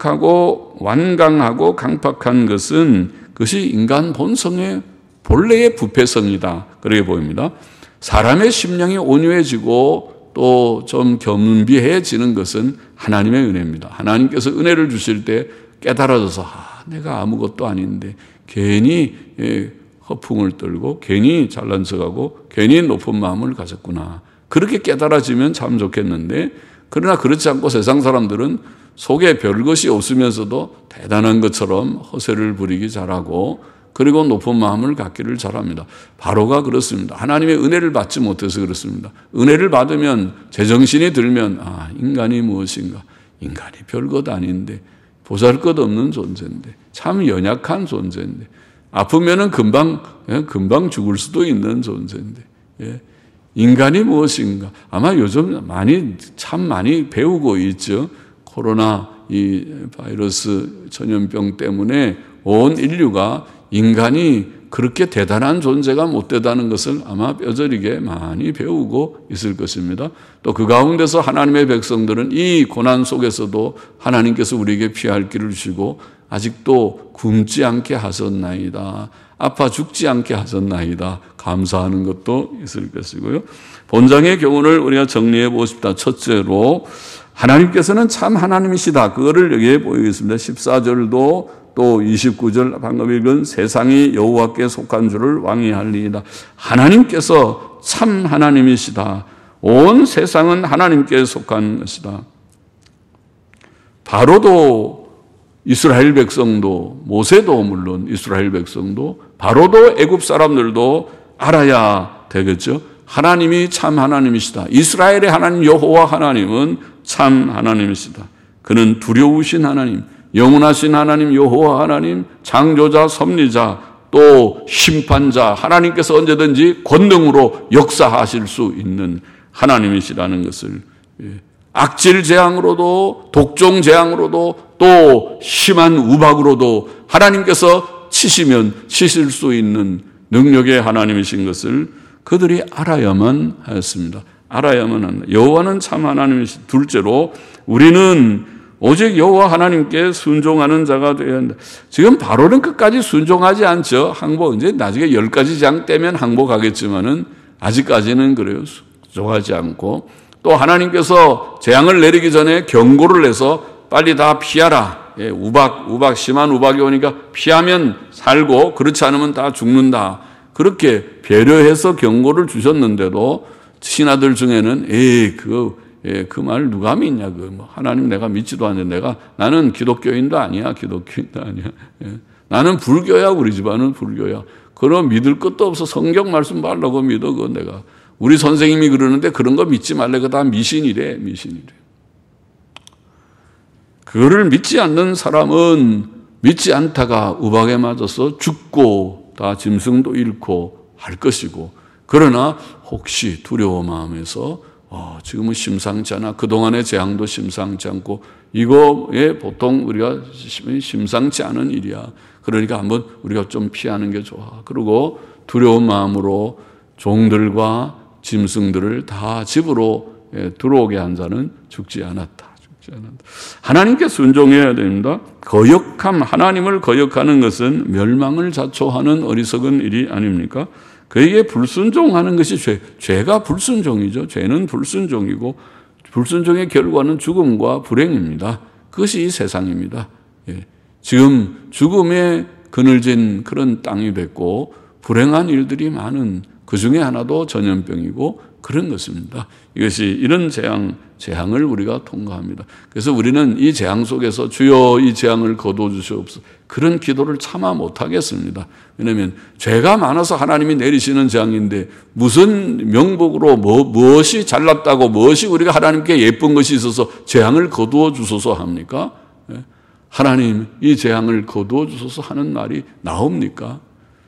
완곽하고 완강하고 강팍한 것은 그것이 인간 본성의 본래의 부패성이다. 그렇게 보입니다. 사람의 심령이 온유해지고 또 좀 겸비해지는 것은 하나님의 은혜입니다. 하나님께서 은혜를 주실 때 깨달아져서 아, 내가 아무것도 아닌데 괜히 예, 허풍을 떨고 괜히 잘난 척하고 괜히 높은 마음을 가졌구나. 그렇게 깨달아지면 참 좋겠는데 그러나 그렇지 않고 세상 사람들은 속에 별것이 없으면서도 대단한 것처럼 허세를 부리기 잘하고 그리고 높은 마음을 갖기를 잘합니다. 바로가 그렇습니다. 하나님의 은혜를 받지 못해서 그렇습니다. 은혜를 받으면 제정신이 들면 아 인간이 무엇인가. 인간이 별것 아닌데 보잘것없는 존재인데 참 연약한 존재인데 아프면은 금방 금방 죽을 수도 있는 존재인데 예. 인간이 무엇인가? 아마 요즘 많이 참 많이 배우고 있죠. 코로나 이 바이러스 전염병 때문에 온 인류가 인간이 그렇게 대단한 존재가 못 되다는 것을 아마 뼈저리게 많이 배우고 있을 것입니다. 또 그 가운데서 하나님의 백성들은 이 고난 속에서도 하나님께서 우리에게 피할 길을 주시고 아직도 굶지 않게 하셨나이다. 아파 죽지 않게 하셨나이다. 감사하는 것도 있을 것이고요. 본장의 교훈을 우리가 정리해 보고 싶다. 첫째로 하나님께서는 참 하나님이시다. 그거를 여기에 보이겠습니다. 십사 절도 또 이십구 절 방금 읽은 세상이 여호와께 속한 줄을 왕이 알리이다. 하나님께서 참 하나님이시다. 온 세상은 하나님께 속한 것이다. 바로도 이스라엘 백성도 모세도 물론 이스라엘 백성도 바로도 애굽 사람들도 알아야 되겠죠. 하나님이 참 하나님이시다. 이스라엘의 하나님 여호와 하나님은 참 하나님이시다. 그는 두려우신 하나님, 영원하신 하나님 여호와 하나님, 창조자, 섭리자, 또 심판자, 하나님께서 언제든지 권능으로 역사하실 수 있는 하나님이시라는 것을, 악질 재앙으로도 독종 재앙으로도 또 심한 우박으로도 하나님께서 치시면 치실 수 있는 능력의 하나님이신 것을 그들이 알아야만 하였습니다. 알아야만 한다. 여호와는 참 하나님이시. 둘째로 우리는 오직 여호와 하나님께 순종하는 자가 되어야 한다. 지금 바로는 끝까지 순종하지 않죠. 항복 이제 나중에 열 가지 재앙 떼면 항복하겠지만은 아직까지는 그래요. 순종하지 않고 또 하나님께서 재앙을 내리기 전에 경고를 내서 빨리 다 피하라. 예, 우박 우박 심한 우박이 오니까 피하면 살고 그렇지 않으면 다 죽는다. 그렇게 배려해서 경고를 주셨는데도 신하들 중에는 에이 그 예, 그 말 누가 믿냐 그 뭐 하나님 내가 믿지도 않는데 내가 나는 기독교인도 아니야 기독교인도 아니야 예, 나는 불교야 우리 집안은 불교야. 그럼 믿을 것도 없어. 성경 말씀 말라고 믿어 그 내가 우리 선생님이 그러는데 그런 거 믿지 말래. 그거 다 미신이래 미신이래. 그거를 믿지 않는 사람은 믿지 않다가 우박에 맞아서 죽고 다 짐승도 잃고 할 것이고, 그러나 혹시 두려워 마음에서 어, 지금은 심상치 않아. 그동안의 재앙도 심상치 않고 이거에 보통 우리가 심상치 않은 일이야. 그러니까 한번 우리가 좀 피하는 게 좋아. 그리고 두려운 마음으로 종들과 짐승들을 다 집으로 들어오게 한 자는 죽지 않았다. 죽지 않았다. 하나님께 순종해야 됩니다. 거역함, 하나님을 거역하는 것은 멸망을 자초하는 어리석은 일이 아닙니까? 그에게 불순종하는 것이 죄. 죄가 불순종이죠. 죄는 불순종이고 불순종의 결과는 죽음과 불행입니다. 그것이 이 세상입니다. 예. 지금 죽음에 그늘진 그런 땅이 됐고 불행한 일들이 많은 그 중에 하나도 전염병이고 그런 것입니다. 이것이 이런 재앙, 재앙을 우리가 통과합니다. 그래서 우리는 이 재앙 속에서 주여 이 재앙을 거두어 주시옵소서 그런 기도를 차마 못하겠습니다. 왜냐하면 죄가 많아서 하나님이 내리시는 재앙인데 무슨 명목으로 뭐, 무엇이 잘났다고 무엇이 우리가 하나님께 예쁜 것이 있어서 재앙을 거두어 주소서 합니까? 하나님 이 재앙을 거두어 주소서 하는 말이 나옵니까?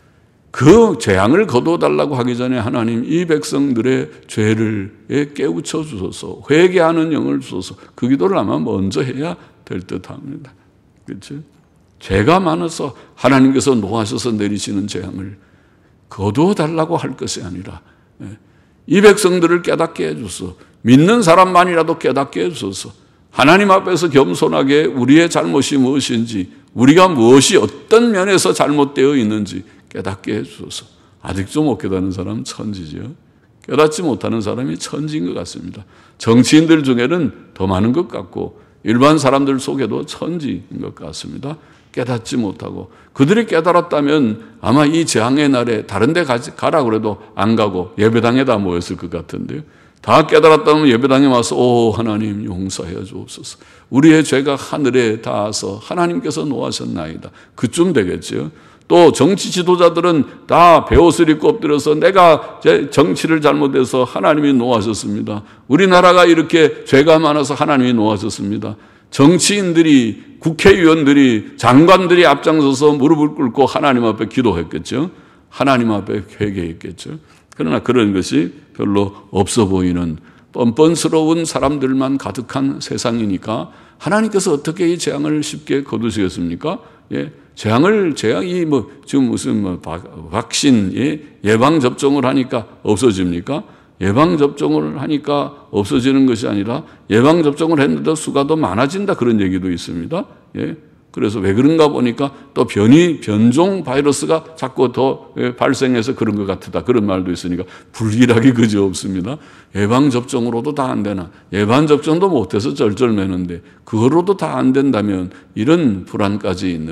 그 재앙을 거두어달라고 하기 전에 하나님 이 백성들의 죄를 깨우쳐 주소서, 회개하는 영을 주소서, 그 기도를 아마 먼저 해야 될 듯합니다. 그렇죠? 죄가 많아서 하나님께서 노하셔서 내리시는 재앙을 거두어달라고 할 것이 아니라 이 백성들을 깨닫게 해주소서, 믿는 사람만이라도 깨닫게 해주소서, 하나님 앞에서 겸손하게 우리의 잘못이 무엇인지, 우리가 무엇이 어떤 면에서 잘못되어 있는지 깨닫게 해주소서. 아직도 못 깨닫는 사람은 천지죠. 깨닫지 못하는 사람이 천지인 것 같습니다. 정치인들 중에는 더 많은 것 같고 일반 사람들 속에도 천지인 것 같습니다. 깨닫지 못하고 그들이 깨달았다면 아마 이 재앙의 날에 다른 데 가라 그래도 안 가고 예배당에다 모였을 것 같은데요. 다 깨달았다면 예배당에 와서 오 하나님 용서해 주옵소서. 우리의 죄가 하늘에 닿아서 하나님께서 노하셨나이다. 그쯤 되겠죠. 또 정치 지도자들은 다 베옷을 입고 엎드려서 내가 제 정치를 잘못해서 하나님이 노하셨습니다. 우리나라가 이렇게 죄가 많아서 하나님이 노하셨습니다. 정치인들이, 국회의원들이, 장관들이 앞장서서 무릎을 꿇고 하나님 앞에 기도했겠죠. 하나님 앞에 회개했겠죠. 그러나 그런 것이 별로 없어 보이는 뻔뻔스러운 사람들만 가득한 세상이니까 하나님께서 어떻게 이 재앙을 쉽게 거두시겠습니까? 예. 재앙을, 재앙이 뭐, 지금 무슨 뭐, vaksin, 예? 예방접종을 하니까 없어집니까? 예방접종을 하니까 없어지는 것이 아니라 예방접종을 했는데 수가 더 많아진다 그런 얘기도 있습니다. 예? 그래서 왜 그런가 보니까 또 변이, 변종 바이러스가 자꾸 더 발생해서 그런 것 같다. 그런 말도 있으니까 불길하기 그지 없습니다. 예방접종으로도 다 안 되나. 예방접종도 못해서 쩔쩔매는데 그거로도 다 안 된다면 이런 불안까지 있는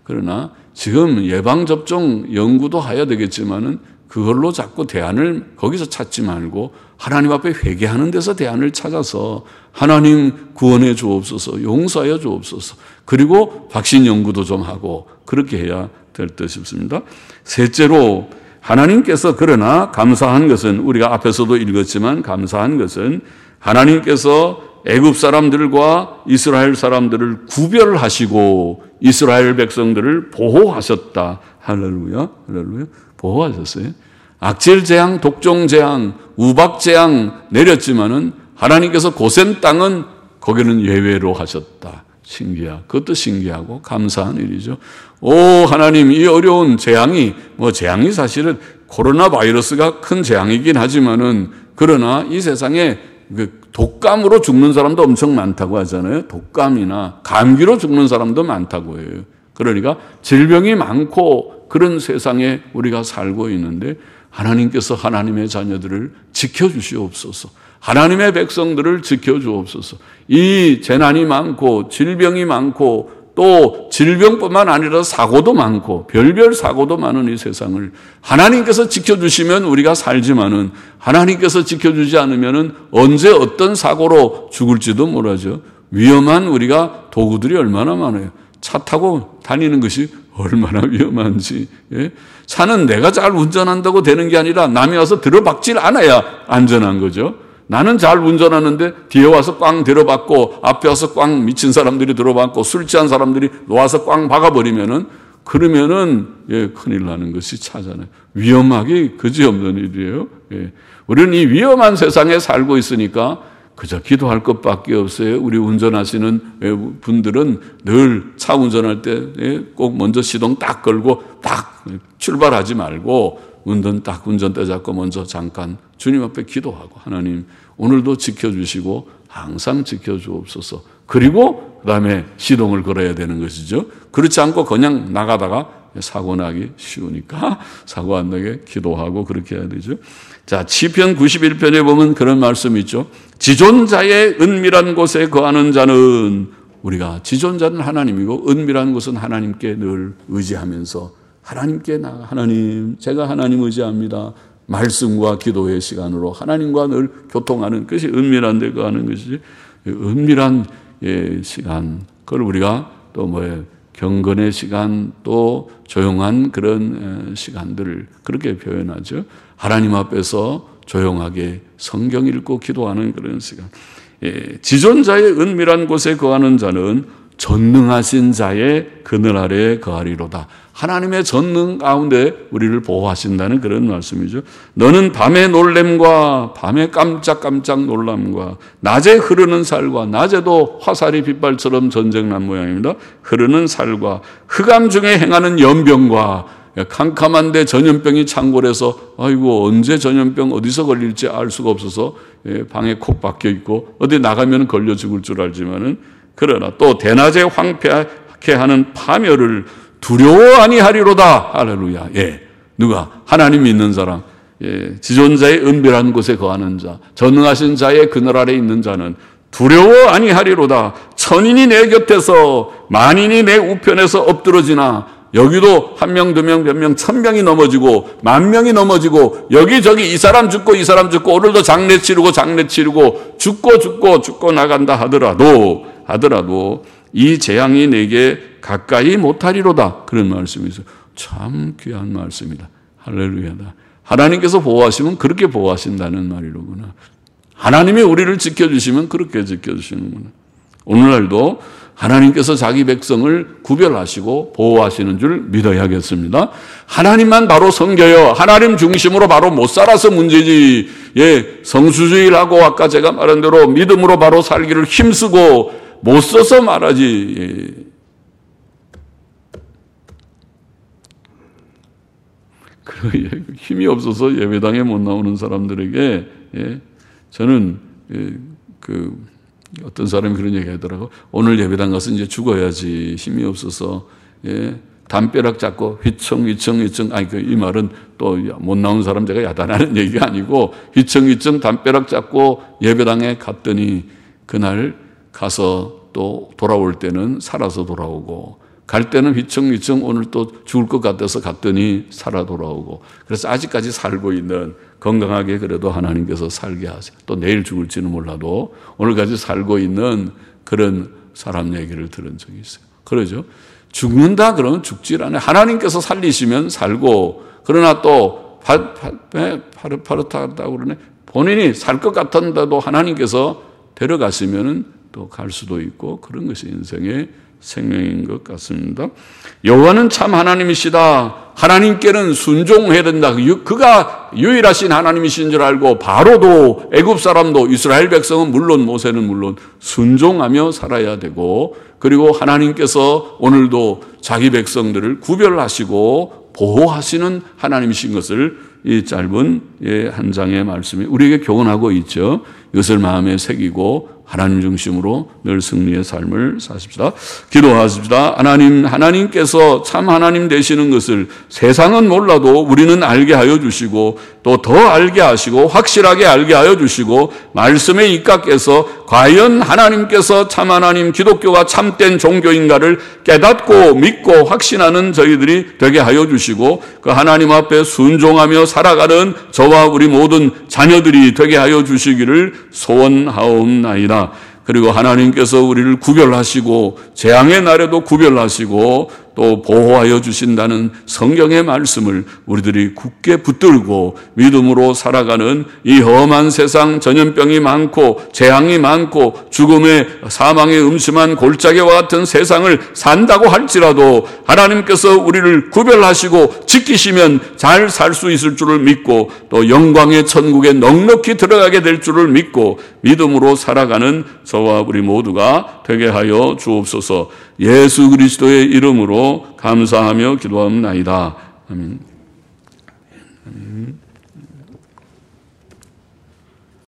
그러나 지금 예방접종 연구도 해야 되겠지만은 그걸로 자꾸 대안을 거기서 찾지 말고 하나님 앞에 회개하는 데서 대안을 찾아서 하나님 구원해 주옵소서, 용서하여 주옵소서. 그리고 백신 연구도 좀 하고 그렇게 해야 될 듯 싶습니다. 셋째로 하나님께서 그러나 감사한 것은 우리가 앞에서도 읽었지만 감사한 것은 하나님께서 애굽 사람들과 이스라엘 사람들을 구별하시고 이스라엘 백성들을 보호하셨다. 할렐루야, 할렐루야. 보호하셨어요. 악질 재앙, 독종 재앙, 우박 재앙 내렸지만은 하나님께서 고센 땅은 거기는 예외로 하셨다. 신기하. 그것도 신기하고 감사한 일이죠. 오, 하나님, 이 어려운 재앙이, 뭐 재앙이 사실은 코로나 바이러스가 큰 재앙이긴 하지만은 그러나 이 세상에 그 독감으로 죽는 사람도 엄청 많다고 하잖아요. 독감이나 감기로 죽는 사람도 많다고 해요. 그러니까 질병이 많고 그런 세상에 우리가 살고 있는데 하나님께서 하나님의 자녀들을 지켜주시옵소서. 하나님의 백성들을 지켜주옵소서. 이 재난이 많고 질병이 많고 또 질병뿐만 아니라 사고도 많고 별별 사고도 많은 이 세상을 하나님께서 지켜주시면 우리가 살지만은 하나님께서 지켜주지 않으면은 언제 어떤 사고로 죽을지도 모르죠. 위험한 우리가 도구들이 얼마나 많아요. 차 타고 다니는 것이 얼마나 위험한지. 예? 차는 내가 잘 운전한다고 되는 게 아니라 남이 와서 들어박질 않아야 안전한 거죠. 나는 잘 운전하는데 뒤에 와서 꽝 들어박고 앞에 와서 꽝 미친 사람들이 들어박고 술 취한 사람들이 놓아서 꽝 박아버리면은 그러면은 예, 큰일 나는 것이 차잖아요. 위험하기 그지없는 일이에요. 예. 우리는 이 위험한 세상에 살고 있으니까 그저 기도할 것밖에 없어요. 우리 운전하시는 분들은 늘 차 운전할 때 꼭 먼저 시동 딱 걸고 딱 출발하지 말고 운전 딱 운전대 잡고 먼저 잠깐 주님 앞에 기도하고 하나님 오늘도 지켜주시고 항상 지켜주옵소서. 그리고 그 다음에 시동을 걸어야 되는 것이죠. 그렇지 않고 그냥 나가다가 사고 나기 쉬우니까 사고 안 나게 기도하고 그렇게 해야 되죠. 자, 시편 구십일 편에 보면 그런 말씀이 있죠. 지존자의 은밀한 곳에 거하는 자는 우리가 지존자는 하나님이고 은밀한 곳은 하나님께 늘 의지하면서 하나님께 나가 하나님 제가 하나님 의지합니다. 말씀과 기도의 시간으로 하나님과 늘 교통하는 것이 은밀한 데 거하는 것이지 은밀한 예, 시간 그걸 우리가 또 뭐예요 경건의 시간 또 조용한 그런 시간들을 그렇게 표현하죠. 하나님 앞에서 조용하게 성경 읽고 기도하는 그런 시간. 예, 지존자의 은밀한 곳에 거하는 자는 전능하신 자의 그늘 아래에 거하리로다. 하나님의 전능 가운데 우리를 보호하신다는 그런 말씀이죠. 너는 밤의 놀램과 밤의 깜짝깜짝 놀람과 낮에 흐르는 살과 낮에도 화살이 빗발처럼 전쟁난 모양입니다. 흐르는 살과 흑암 중에 행하는 연병과 캄캄한데 전염병이 창궐해서 아이고 언제 전염병 어디서 걸릴지 알 수가 없어서 방에 콕 박혀 있고 어디 나가면 걸려 죽을 줄 알지만은 그러나 또 대낮에 황폐하게 하는 파멸을 두려워 아니하리로다. 할렐루야. 예. 누가? 하나님 믿는 사람. 예. 지존자의 은밀한 곳에 거하는 자, 전능하신 자의 그늘 아래 있는 자는 두려워 아니하리로다. 천인이 내 곁에서 만인이 내 우편에서 엎드러지나 여기도 한 명, 두 명, 몇 명, 천 명이 넘어지고 만 명이 넘어지고 여기저기 이 사람 죽고 이 사람 죽고 오늘도 장례 치르고 장례 치르고 죽고 죽고 죽고 나간다 하더라도 하더라도 이 재앙이 내게 가까이 못하리로다. 그런 말씀이죠. 참 귀한 말씀이다. 할렐루야다. 하나님께서 보호하시면 그렇게 보호하신다는 말이로구나. 하나님이 우리를 지켜주시면 그렇게 지켜주시는구나. 오늘날도 하나님께서 자기 백성을 구별하시고 보호하시는 줄 믿어야겠습니다. 하나님만 바로 섬겨요. 하나님 중심으로 바로 못 살아서 문제지. 예, 성수주의를 하고 아까 제가 말한 대로 믿음으로 바로 살기를 힘쓰고 못 써서 말하지. 예. 그 힘이 없어서 예배당에 못 나오는 사람들에게 예, 저는 예, 그 어떤 사람이 그런 얘기 하더라고. 오늘 예배당 가서 이제 죽어야지. 힘이 없어서 예, 담벼락 잡고 휘청 휘청 휘청 아니 그 이 말은 또 못 나오는 사람 제가 야단하는 얘기가 아니고 휘청 휘청 담벼락 잡고 예배당에 갔더니 그날 가서 또 돌아올 때는 살아서 돌아오고 갈 때는 휘청휘청 오늘 또 죽을 것 같아서 갔더니 살아 돌아오고, 그래서 아직까지 살고 있는, 건강하게 그래도 하나님께서 살게 하세요. 또 내일 죽을지는 몰라도 오늘까지 살고 있는 그런 사람 얘기를 들은 적이 있어요. 그러죠. 죽는다 그러면 죽질 않아요. 하나님께서 살리시면 살고, 그러나 또 파릇파릇하다고 그러네. 본인이 살 것 같은데도 하나님께서 데려가시면 또 갈 수도 있고, 그런 것이 인생의 생명인 것 같습니다. 여호와는 참 하나님이시다. 하나님께는 순종해야 된다. 그가 유일하신 하나님이신 줄 알고 바로도, 애굽 사람도, 이스라엘 백성은 물론, 모세는 물론 순종하며 살아야 되고, 그리고 하나님께서 오늘도 자기 백성들을 구별하시고 보호하시는 하나님이신 것을 이 짧은 한 장의 말씀이 우리에게 교훈하고 있죠. 이것을 마음에 새기고 하나님 중심으로 늘 승리의 삶을 사십시다. 기도하십시다. 하나님, 하나님께서 참 하나님 되시는 것을 세상은 몰라도 우리는 알게 하여 주시고, 또 더 알게 하시고 확실하게 알게 하여 주시고, 말씀에 입각해서 과연 하나님께서 참 하나님, 기독교가 참된 종교인가를 깨닫고 믿고 확신하는 저희들이 되게 하여 주시고, 그 하나님 앞에 순종하며 살아가는 저와 우리 모든 자녀들이 되게 하여 주시기를 소원하옵나이다. 그리고 하나님께서 우리를 구별하시고 재앙의 날에도 구별하시고 또 보호하여 주신다는 성경의 말씀을 우리들이 굳게 붙들고 믿음으로 살아가는 이 험한 세상, 전염병이 많고 재앙이 많고 죽음의, 사망의 음침한 골짜기와 같은 세상을 산다고 할지라도 하나님께서 우리를 구별하시고 지키시면 잘 살 수 있을 줄을 믿고, 또 영광의 천국에 넉넉히 들어가게 될 줄을 믿고 믿음으로 살아가는 저와 우리 모두가 되게 하여 주옵소서. 예수 그리스도의 이름으로 감사하며 기도합니다. 아멘.